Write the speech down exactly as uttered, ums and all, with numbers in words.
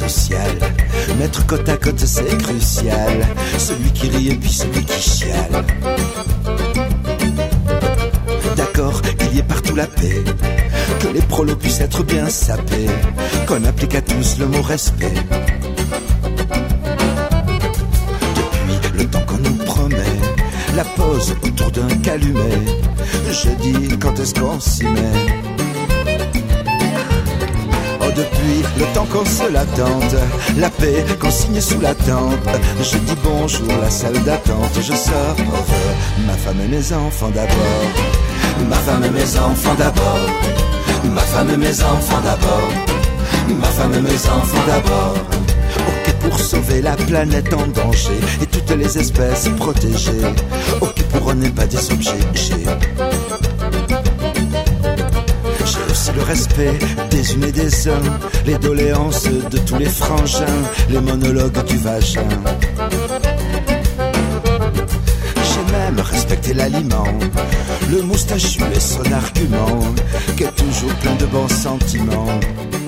sociale. Mettre côte à côte c'est crucial. Celui qui rit et puis celui qui chiale. D'accord, qu'il y ait partout la paix, que les prolos puissent être bien sapés, qu'on applique à tous le mot respect. Depuis le temps qu'on nous promet la pause autour d'un calumet, je dis quand est-ce qu'on s'y met. Oh, depuis le temps qu'on se l'attente, la paix qu'on signe sous la tente, je dis bonjour la salle d'attente, je sors, ma femme et mes enfants d'abord. Ma femme et mes enfants d'abord. Ma femme et mes enfants d'abord. Ma femme et mes enfants d'abord. Ok pour sauver la planète en danger et toutes les espèces protégées. Ok pour on n'est pas des objets. J'ai J'ai aussi le respect des unes et des uns, les doléances de tous les frangins, les monologues du vagin. J'ai même respecté l'aliment, le moustachu et son argument, qui est toujours plein de bons sentiments.